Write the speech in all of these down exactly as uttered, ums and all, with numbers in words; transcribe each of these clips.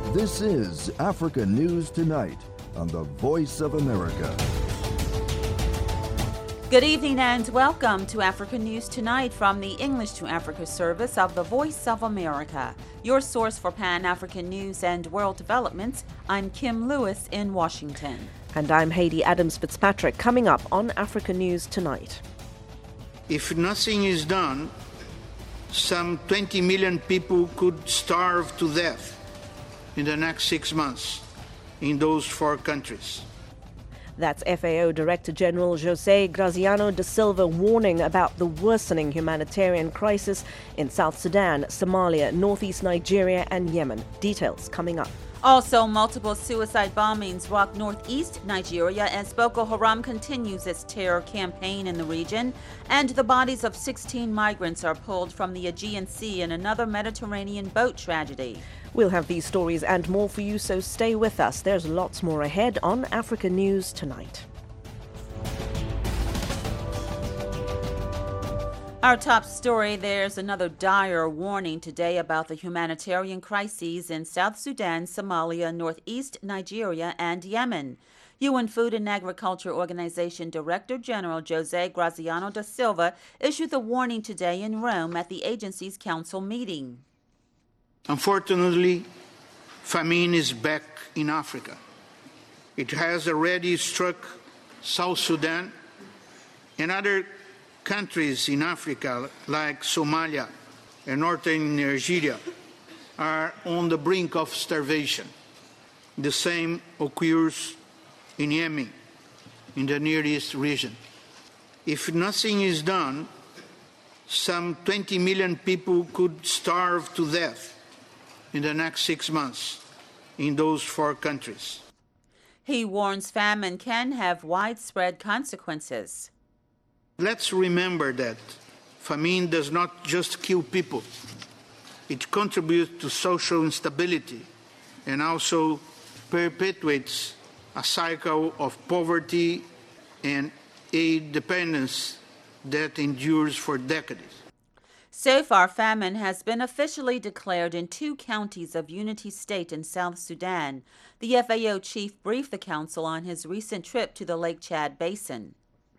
This is Africa News Tonight on the Voice of America. Good evening and welcome to Africa News Tonight from the English to Africa service of the Voice of America. Your source for Pan-African news and world developments. I'm Kim Lewis in Washington. And I'm Heidi Adams-Fitzpatrick. Coming up on Africa News Tonight. If nothing is done, some twenty million people could starve to death in the next six months in those four countries. That's F A O Director General José Graziano da Silva warning about the worsening humanitarian crisis in South Sudan, Somalia, northeast Nigeria and Yemen. Details coming up. Also, multiple suicide bombings rock northeast Nigeria as Boko Haram continues its terror campaign in the region, and the bodies of sixteen migrants are pulled from the Aegean Sea in another Mediterranean boat tragedy. We'll have these stories and more for you, so stay with us. There's lots more ahead on Africa News Tonight. Our top story, there's another dire warning today about the humanitarian crises in South Sudan, Somalia, northeast Nigeria, and Yemen. U N Food and Agriculture Organization Director General José Graziano da Silva issued the warning today in Rome at the agency's council meeting. Unfortunately, famine is back in Africa. It has already struck South Sudan and other countries in Africa like Somalia and northern Nigeria are on the brink of starvation. The same occurs in Yemen, in the Near East region. If nothing is done, some twenty million people could starve to death in the next six months in those four countries. He warns famine can have widespread consequences. Let's remember that famine does not just kill people. It contributes to social instability and also perpetuates a cycle of poverty and aid dependence that endures for decades. So far, famine has been officially declared in two counties of Unity State in South Sudan. The F A O chief briefed the council on his recent trip to the Lake Chad Basin.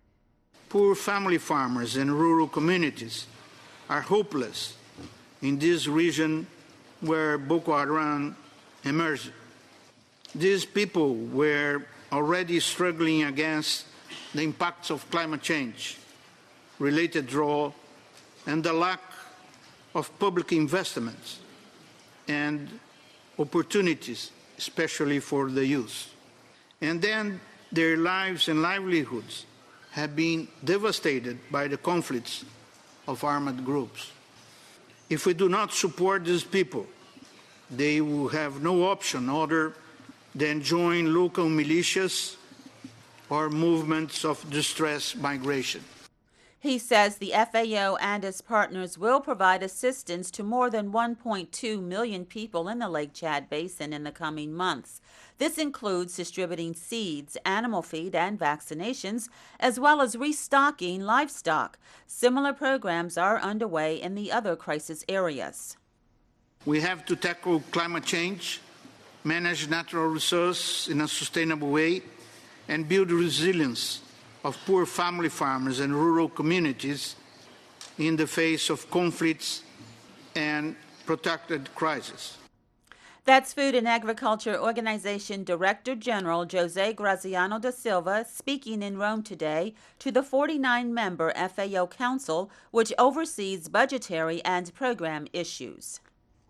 Poor family farmers and rural communities are hopeless in this region where Boko Haram emerged. These people were already struggling against the impacts of climate change, related drought, and the lack of public investments and opportunities, especially for the youth. And then their lives and livelihoods have been devastated by the conflicts of armed groups. If we do not support these people, they will have no option other than join local militias or movements of distress migration. He says the F A O and its partners will provide assistance to more than one point two million people in the Lake Chad Basin in the coming months. This includes distributing seeds, animal feed, and vaccinations, as well as restocking livestock. Similar programs are underway in the other crisis areas. We have to tackle climate change, manage natural resources in a sustainable way, and build resilience of poor family farmers and rural communities in the face of conflicts and protracted crisis. That's Food and Agriculture Organization Director General José Graziano da Silva speaking in Rome today to the forty-nine member F A O Council, which oversees budgetary and program issues.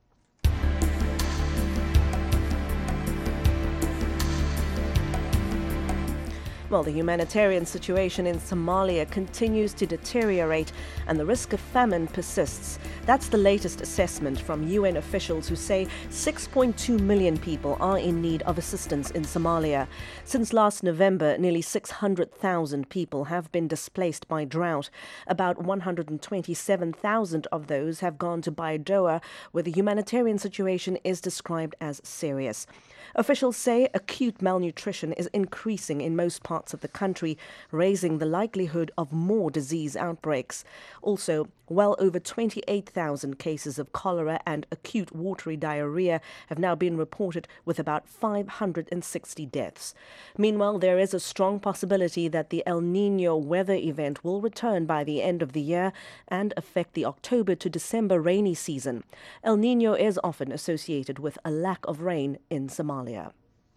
Well, the humanitarian situation in Somalia continues to deteriorate and the risk of famine persists. That's the latest assessment from U N officials who say six point two million people are in need of assistance in Somalia. Since last November, nearly six hundred thousand people have been displaced by drought. About one hundred twenty-seven thousand of those have gone to Baidoa, where the humanitarian situation is described as serious. Officials say acute malnutrition is increasing in most parts parts of the country, raising the likelihood of more disease outbreaks. Also, well over twenty-eight thousand cases of cholera and acute watery diarrhea have now been reported, with about five hundred sixty deaths. Meanwhile, there is a strong possibility that the El Niño weather event will return by the end of the year and affect the October to December rainy season. El Niño is often associated with a lack of rain in Somalia.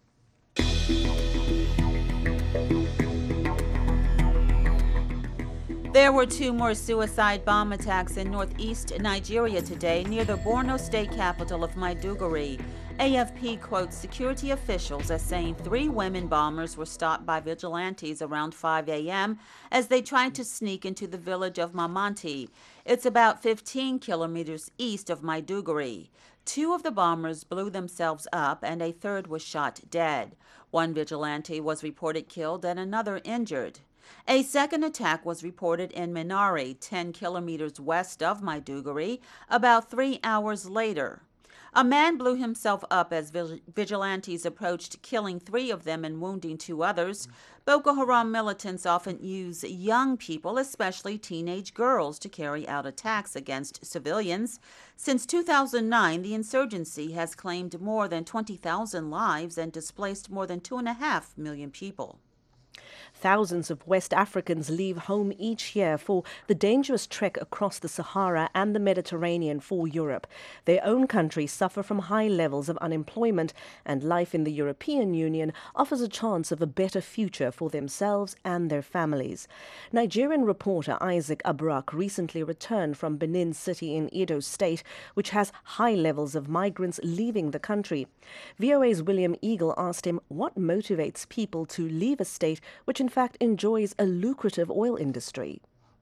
There were two more suicide bomb attacks in northeast Nigeria today near the Borno state capital of Maiduguri. A F P quotes security officials as saying three women bombers were stopped by vigilantes around five a.m. as they tried to sneak into the village of Mamanti. It's about fifteen kilometers east of Maiduguri. Two of the bombers blew themselves up and a third was shot dead. One vigilante was reported killed and another injured. A second attack was reported in Minari, ten kilometers west of Maiduguri, about three hours later. A man blew himself up as vigilantes approached, killing three of them and wounding two others. Boko Haram militants often use young people, especially teenage girls, to carry out attacks against civilians. Since two thousand nine, the insurgency has claimed more than twenty thousand lives and displaced more than two and a half million people. Thousands of West Africans leave home each year for the dangerous trek across the Sahara and the Mediterranean for Europe. Their own countries suffer from high levels of unemployment, and life in the European Union offers a chance of a better future for themselves and their families. Nigerian reporter Isaac Abrak recently returned from Benin City in Edo State, which has high levels of migrants leaving the country. V O A's William Eagle asked him what motivates people to leave a state which in fact enjoys a lucrative oil industry.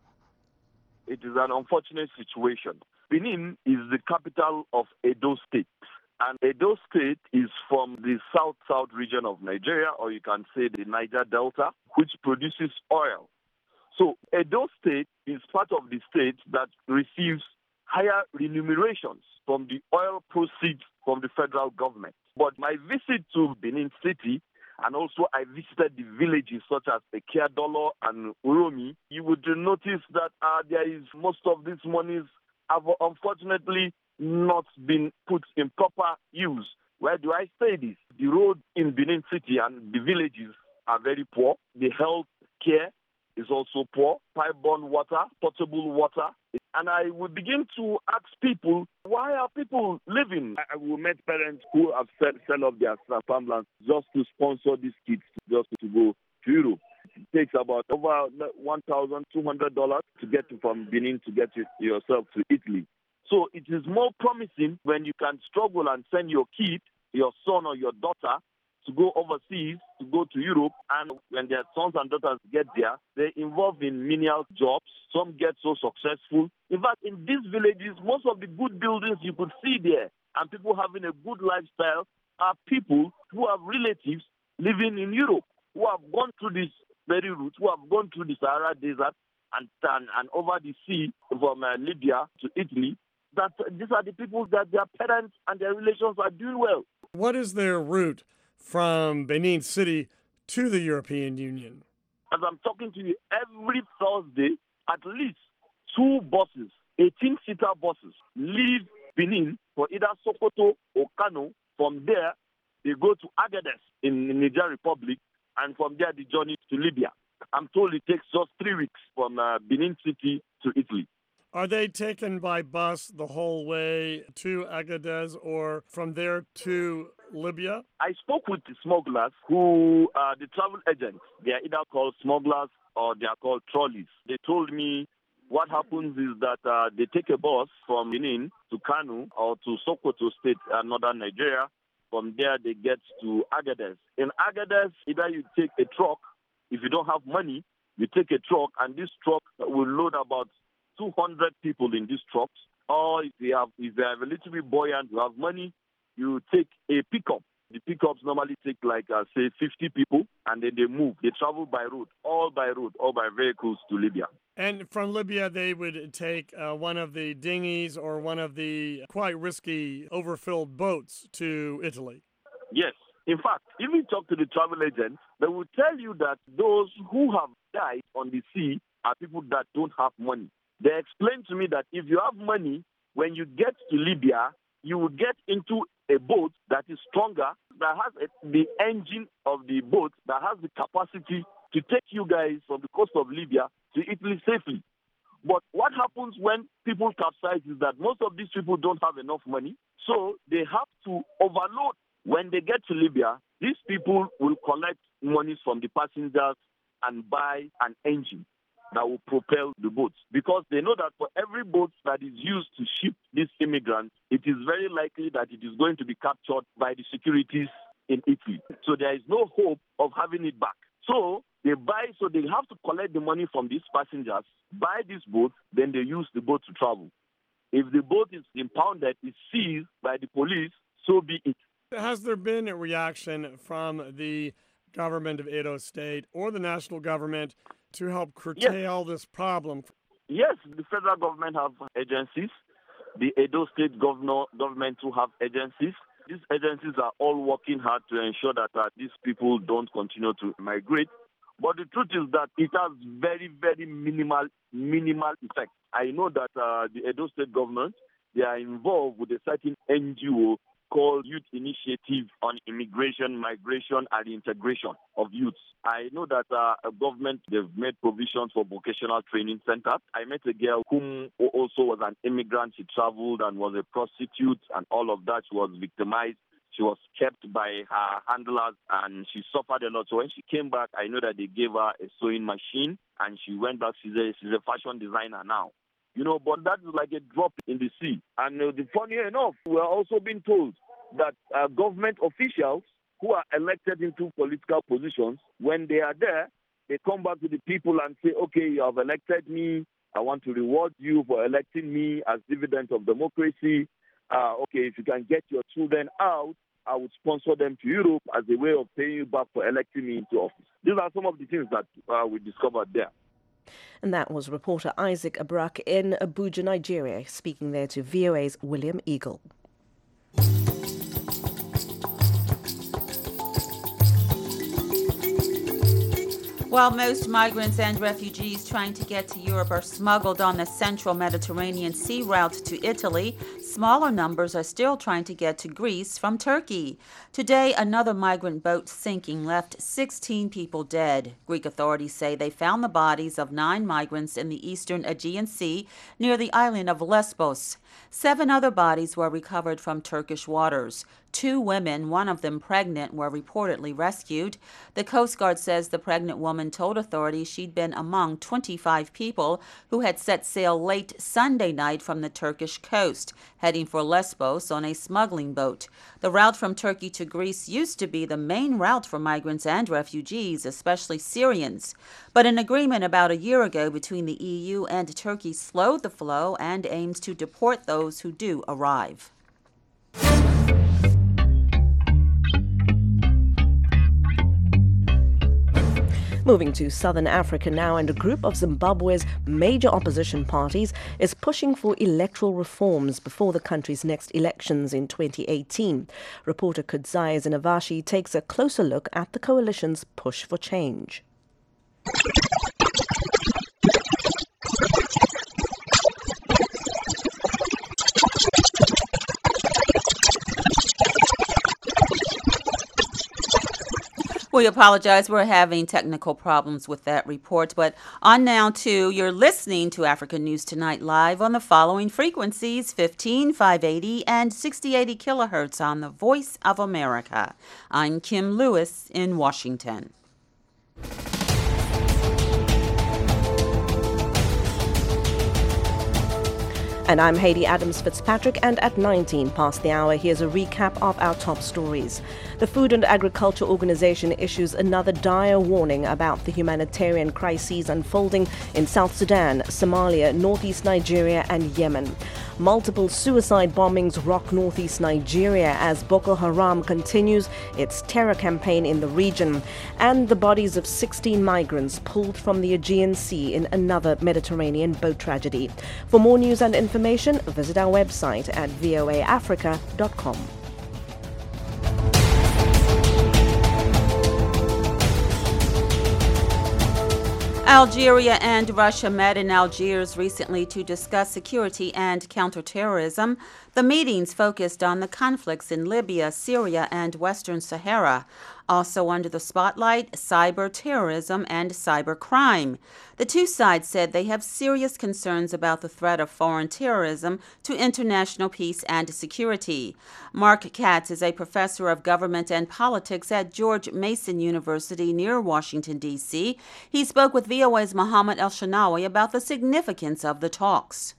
It is an unfortunate situation. Benin is the capital of Edo State, and Edo State is from the south-south region of Nigeria, or you can say the Niger Delta, which produces oil. So Edo State is part of the state that receives higher remunerations from the oil proceeds from the federal government. But my visit to Benin City, and also I visited the villages such as Ekiadolo and Uromi, you would notice that uh, there is most of these monies have unfortunately not been put in proper use. Where do I say this? The road in Benin City and the villages are very poor. The health care is also poor. Pipe-borne water, potable water. And I would begin to ask people, why are people living? I, we met parents who have set, sell off their farmlands just to sponsor these kids, just to go to Europe. It takes about over one thousand two hundred dollars to get from Benin to get yourself to Italy. So it is more promising when you can struggle and send your kid, your son or your daughter, to go overseas, to go to Europe, and when their sons and daughters get there, they're involved in menial jobs. Some get so successful. In fact, in these villages, most of the good buildings you could see there and people having a good lifestyle are people who have relatives living in Europe, who have gone through this very route, who have gone through the Sahara Desert and, and, and over the sea from uh, Libya to Italy. That these are the people that their parents and their relations are doing well. What is their route from Benin City to the European Union? As I'm talking to you, every Thursday, at least two buses, eighteen-seater buses, leave Benin for either Sokoto or Kano. From there, they go to Agadez in the Niger Republic, and from there, the journey to Libya. I'm told it takes just three weeks from uh, Benin City to Italy. Are they taken by bus the whole way to Agadez or from there to Libya? I spoke with the smugglers who are the travel agents. They are either called smugglers or they are called trolleys. They told me what happens is that uh, they take a bus from Benin to Kano or to Sokoto State, uh, northern Nigeria. From there, they get to Agadez. In Agadez, either you take a truck. If you don't have money, you take a truck, and this truck will load about two hundred people in these trucks. Or if they have, if they have a little bit buoyant, you have money, you take a pickup. The pickups normally take like, uh, say, fifty people, and then they move. They travel by road, all by road, all by vehicles to Libya. And from Libya, they would take uh, one of the dinghies or one of the quite risky overfilled boats to Italy. Yes. In fact, if you talk to the travel agents, they will tell you that those who have died on the sea are people that don't have money. They explained to me that if you have money, when you get to Libya, you will get into a boat that is stronger, that has a, the engine of the boat, that has the capacity to take you guys from the coast of Libya to Italy safely. But what happens when people capsize is that most of these people don't have enough money, so they have to overload. When they get to Libya, these people will collect money from the passengers and buy an engine that will propel the boats, because they know that for every boat that is used to ship these immigrants, it is very likely that it is going to be captured by the securities in Italy. So there is no hope of having it back. So they buy, so they have to collect the money from these passengers, buy this boat, then they use the boat to travel. If the boat is impounded, is seized by the police, so be it. Has there been a reaction from the government of Edo State or the national government to help curtail yes. this problem? Yes, the federal government have agencies. The Edo State governor, government too have agencies. These agencies are all working hard to ensure that uh, these people don't continue to migrate. But the truth is that it has very, very minimal, minimal effect. I know that uh, the Edo State government, they are involved with a certain N G O called Youth Initiative on Immigration, Migration, and Integration of Youths. I know that uh, a government, they've made provisions for vocational training centers. I met a girl who also was an immigrant. She traveled and was a prostitute and all of that. She was victimized. She was kept by her handlers and she suffered a lot. So when she came back, I know that they gave her a sewing machine and she went back. She's a, she's a fashion designer now. You know, but that is like a drop in the sea. And uh, the funny enough, we are also being told that uh, government officials who are elected into political positions, when they are there, they come back to the people and say, okay, you have elected me. I want to reward you for electing me as dividend of democracy. Uh, okay, if you can get your children out, I would sponsor them to Europe as a way of paying you back for electing me into office. These are some of the things that uh, we discovered there. And that was reporter Isaac Abrak in Abuja, Nigeria, speaking there to V O A's William Eagle. While most migrants and refugees trying to get to Europe are smuggled on the central Mediterranean sea route to Italy, smaller numbers are still trying to get to Greece from Turkey. Today, another migrant boat sinking left sixteen people dead. Greek authorities say they found the bodies of nine migrants in the eastern Aegean Sea near the island of Lesbos. Seven other bodies were recovered from Turkish waters. Two women, one of them pregnant, were reportedly rescued. The Coast Guard says the pregnant woman told authorities she'd been among twenty-five people who had set sail late Sunday night from the Turkish coast, heading for Lesbos on a smuggling boat. The route from Turkey to Greece used to be the main route for migrants and refugees, especially Syrians. But an agreement about a year ago between the E U and Turkey slowed the flow and aims to deport those who do arrive. Moving to southern Africa now, and a group of Zimbabwe's major opposition parties is pushing for electoral reforms before the country's next elections in twenty eighteen. Reporter Kudzai Zinavashi takes a closer look at the coalition's push for change. We apologize. We're having technical problems with that report. But on now to, you're listening to Africa News Tonight live on the following frequencies, fifteen, five eighty, and sixty eighty kilohertz on the Voice of America. I'm Kim Lewis in Washington. And I'm Hayley Adams Fitzpatrick, and at nineteen past the hour, here's a recap of our top stories. The Food and Agriculture Organization issues another dire warning about the humanitarian crises unfolding in South Sudan, Somalia, northeast Nigeria, and Yemen. Multiple suicide bombings rock northeast Nigeria as Boko Haram continues its terror campaign in the region, and the bodies of sixteen migrants pulled from the Aegean Sea in another Mediterranean boat tragedy. For more news and information, visit our website at voa africa dot com. Algeria and Russia met in Algiers recently to discuss security and counterterrorism. The meetings focused on the conflicts in Libya, Syria, and Western Sahara. Also under the spotlight, cyber terrorism and cyber crime. The two sides said they have serious concerns about the threat of foreign terrorism to international peace and security. Mark Katz is a professor of government and politics at George Mason University near Washington, D C He spoke with V O A's Mohammed El-Shanawi about the significance of the talks.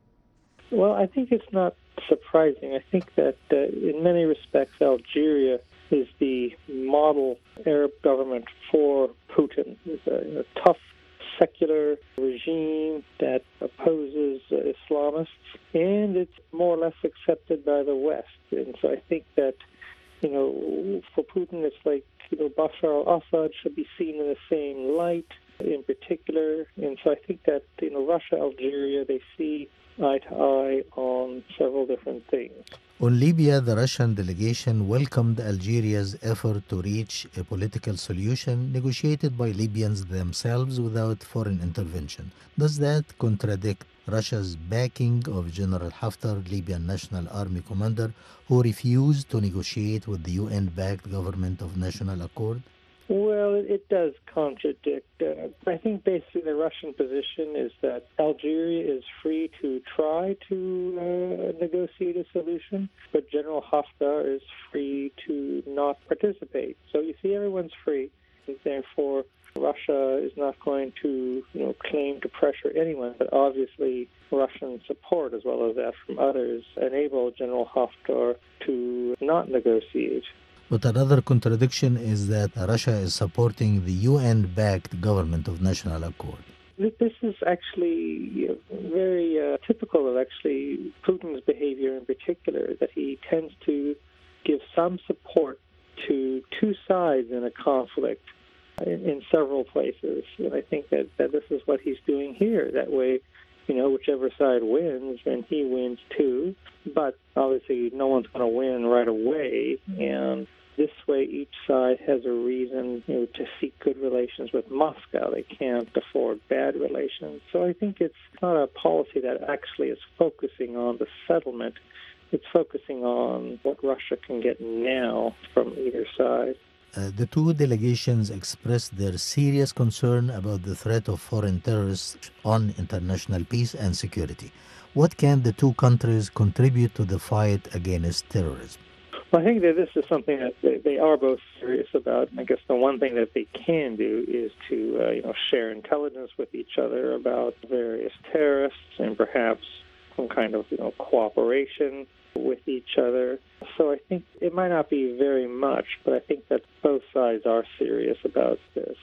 Well, I think it's not surprising. I think that uh, in many respects, Algeria is the model Arab government for Putin. It's a, a tough, secular regime that opposes uh, Islamists, and it's more or less accepted by the West. And so I think that, you know, for Putin, it's like, you know, Bashar al-Assad should be seen in the same light in particular. And so I think that, you know, Russia, Algeria, they see eye to eye on several different things. On Libya, the Russian delegation welcomed Algeria's effort to reach a political solution negotiated by Libyans themselves without foreign intervention. Does that contradict Russia's backing of General Haftar, Libyan National Army commander, who refused to negotiate with the U N-backed Government of National Accord? Well, it does contradict. Uh, I think basically the Russian position is that Algeria is free to try to uh, negotiate a solution, but General Haftar is free to not participate. So you see, everyone's free, and therefore Russia is not going to, you know, claim to pressure anyone. But obviously, Russian support, as well as that from others, enable General Haftar to not negotiate. But another contradiction is that Russia is supporting the U N-backed Government of National Accord. This is actually very uh, typical of actually Putin's behavior in particular, that he tends to give some support to two sides in a conflict in, in several places. And I think that, that this is what he's doing here. That way, you know, whichever side wins, then he wins too. But obviously no one's going to win right away, and this way each side has a reason, you know, to seek good relations with Moscow. They can't afford bad relations. So I think it's not a policy that actually is focusing on the settlement. It's focusing on what Russia can get now from either side. Uh, the two delegations expressed their serious concern about the threat of foreign terrorists on international peace and security. What can the two countries contribute to the fight against terrorism? Well, I think that this is something that they, they are both serious about. I guess the one thing that they can do is to, uh, you know, share intelligence with each other about various terrorists and perhaps some kind of, you know, cooperation with each other. So I think it might not be very much, but I think that both sides are serious about this.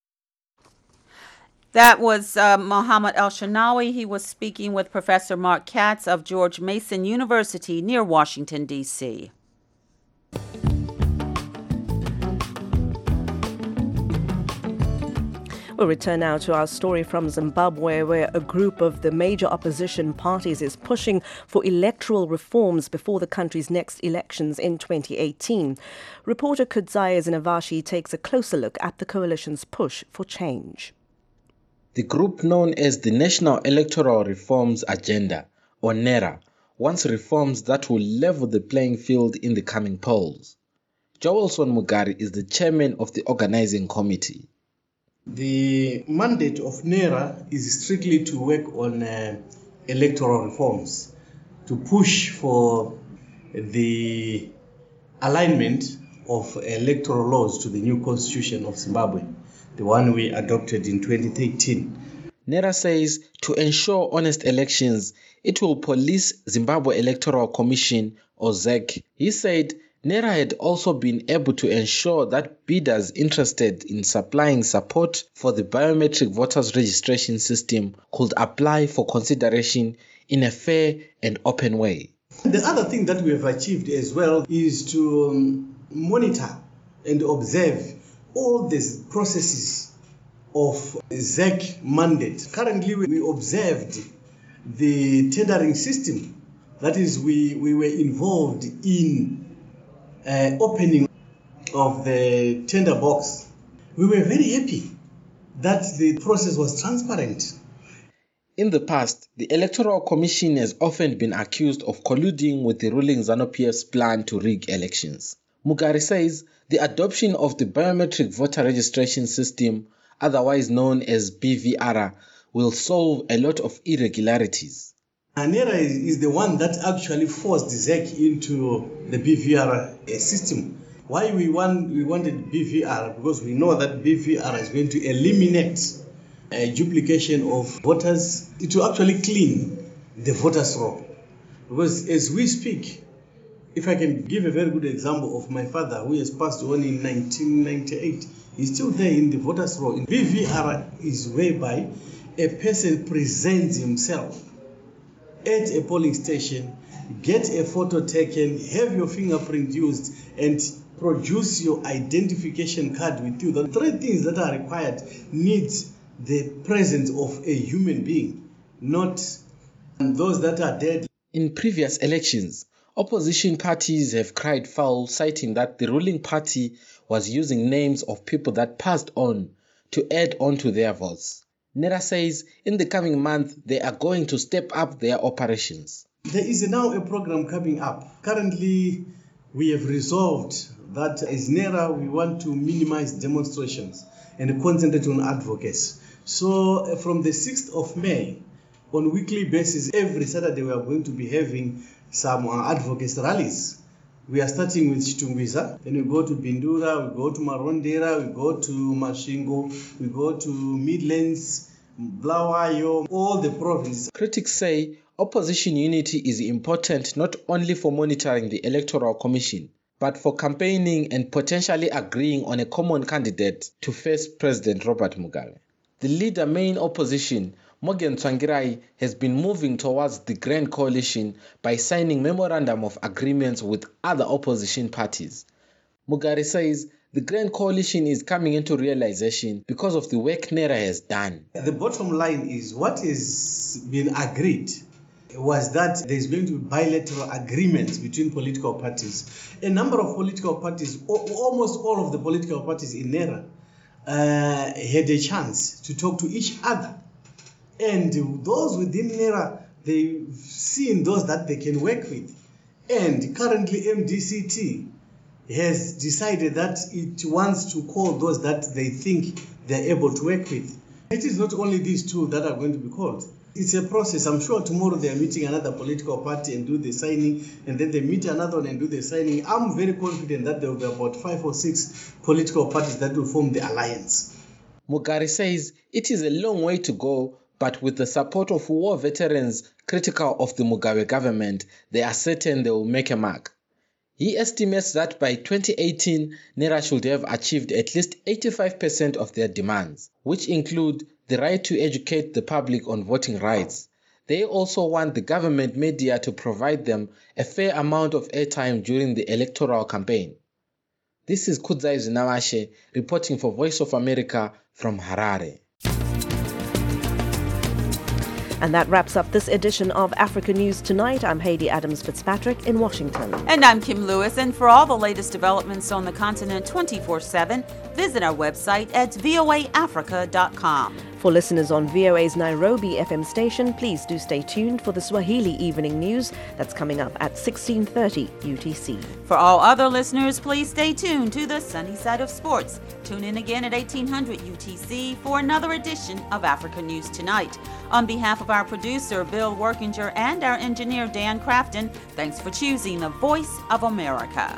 That was uh, Mohammed El-Shanawi. He was speaking with Professor Mark Katz of George Mason University near Washington, D C We'll return now to our story from Zimbabwe, where a group of the major opposition parties is pushing for electoral reforms before the country's next elections in twenty eighteen. Reporter Kudzai Zinavashi takes a closer look at the coalition's push for change. The group known as the National Electoral Reforms Agenda, or NERA, wants reforms that will level the playing field in the coming polls. Joelson Mugari is the chairman of the organizing committee. The mandate of NERA is strictly to work on uh, electoral reforms, to push for the alignment of electoral laws to the new constitution of Zimbabwe, the one we adopted in twenty thirteen. NERA says to ensure honest elections, it will police Zimbabwe Electoral Commission, or Z E C. He said NERA had also been able to ensure that bidders interested in supplying support for the biometric voters registration system could apply for consideration in a fair and open way. The other thing that we have achieved as well is to um, monitor and observe all these processes of Z E C mandate. Currently, we observed the tendering system. That is, we, we were involved in uh, opening of the tender box. We were very happy that the process was transparent. In the past, the Electoral Commission has often been accused of colluding with the ruling ZANU-P F's plan to rig elections. Mugari says the adoption of the biometric voter registration system, otherwise known as B V R, will solve a lot of irregularities. NERA is, is the one that actually forced the Z E C into the B V R uh, system. Why we want we wanted B V R? Because we know that B V R is going to eliminate a duplication of voters. It will actually clean the voters' roll. Because as we speak, if I can give a very good example of my father who has passed on in nineteen ninety-eight, he's still there in the voters' roll. In B V R is whereby a person presents himself at a polling station, get a photo taken, have your fingerprint used, and produce your identification card with you. The three things that are required need the presence of a human being, not those that are dead. In previous elections, opposition parties have cried foul, citing that the ruling party was using names of people that passed on to add on to their votes. NERA says in the coming month, they are going to step up their operations. There is now a program coming up. Currently, we have resolved that as NERA, we want to minimize demonstrations and concentrate on advocacy. So from the sixth of May, on a weekly basis, every Saturday, we are going to be having some uh, advocacy rallies. We are starting with Chitungwiza, then we go to Bindura, we go to Marondera, we go to Mashingo, we go to Midlands, Blawayo, all the provinces. Critics say opposition unity is important not only for monitoring the Electoral Commission, but for campaigning and potentially agreeing on a common candidate to face President Robert Mugabe. The leader main opposition, Morgan Tsvangirai, has been moving towards the Grand Coalition by signing memorandum of agreements with other opposition parties. Mugari says the Grand Coalition is coming into realization because of the work NERA has done. The bottom line is what has been agreed was that there's going to be bilateral agreements between political parties. A number of political parties, almost all of the political parties in NERA, uh, had a chance to talk to each other. And those within NERA, they've seen those that they can work with. And currently M D C T has decided that it wants to call those that they think they're able to work with. It is not only these two that are going to be called. It's a process. I'm sure tomorrow they are meeting another political party and do the signing, and then they meet another one and do the signing. I'm very confident that there will be about five or six political parties that will form the alliance. Mugari says it is a long way to go, but with the support of war veterans critical of the Mugabe government, they are certain they will make a mark. He estimates that by twenty eighteen, NERA should have achieved at least eighty-five percent of their demands, which include the right to educate the public on voting rights. They also want the government media to provide them a fair amount of airtime during the electoral campaign. This is Kudzai Zinawashe reporting for Voice of America from Harare. And that wraps up this edition of Africa News Tonight. I'm Heidi Adams-Fitzpatrick in Washington. And I'm Kim Lewis. And for all the latest developments on the continent twenty-four seven, visit our website at v o a africa dot com. For listeners on V O A's Nairobi F M station, please do stay tuned for the Swahili Evening News that's coming up at sixteen thirty U T C. For all other listeners, please stay tuned to the Sunny Side of Sports. Tune in again at eighteen hundred U T C for another edition of Africa News Tonight. On behalf of our producer, Bill Workinger, and our engineer, Dan Crafton, thanks for choosing the Voice of America.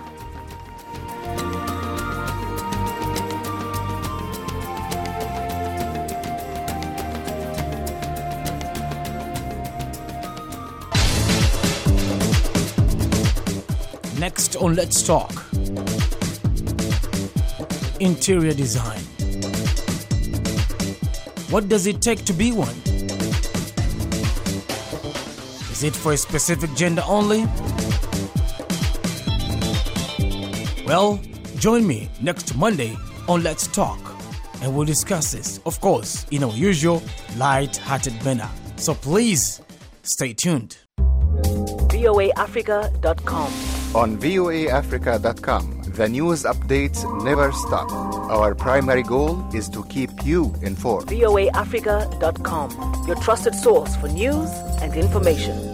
Next on Let's Talk, interior design. What does it take to be one? Is it for a specific gender only? Well, join me next Monday on Let's Talk, and we'll discuss this, of course, in our usual light-hearted manner. So please, stay tuned. V O A Africa dot com. On V O A Africa dot com, The news updates never stop. Our primary goal is to keep you informed. V O A Africa dot com, your trusted source for news and information.